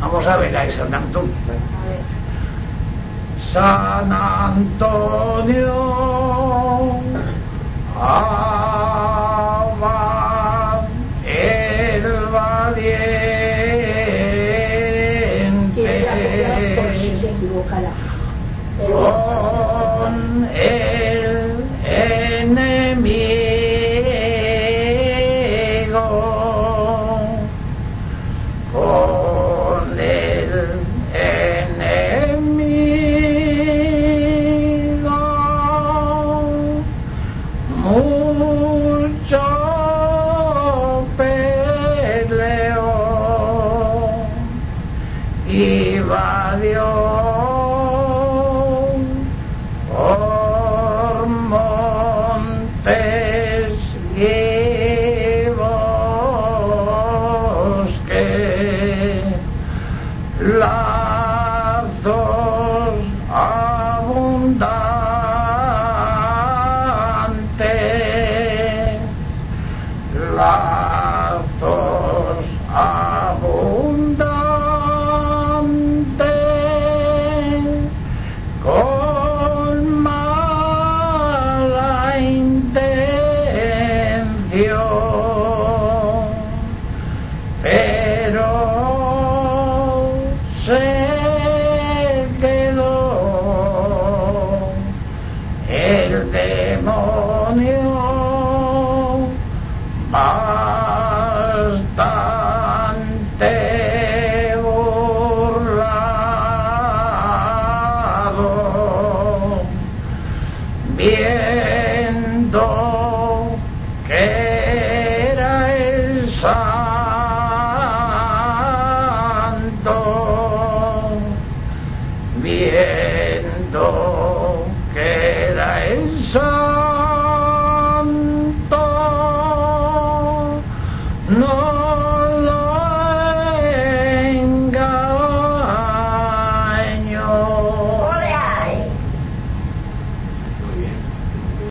Vamos a ver a San Antonio. San Antonio, abad el valiente, con el enemigo, con el enemigo, mucho peleó y valió por montes y bosques, lazos abundantes, lazos abundantes, con mala intención, pero se quedó el demonio bastante burlado, viendo que era el santo, viendo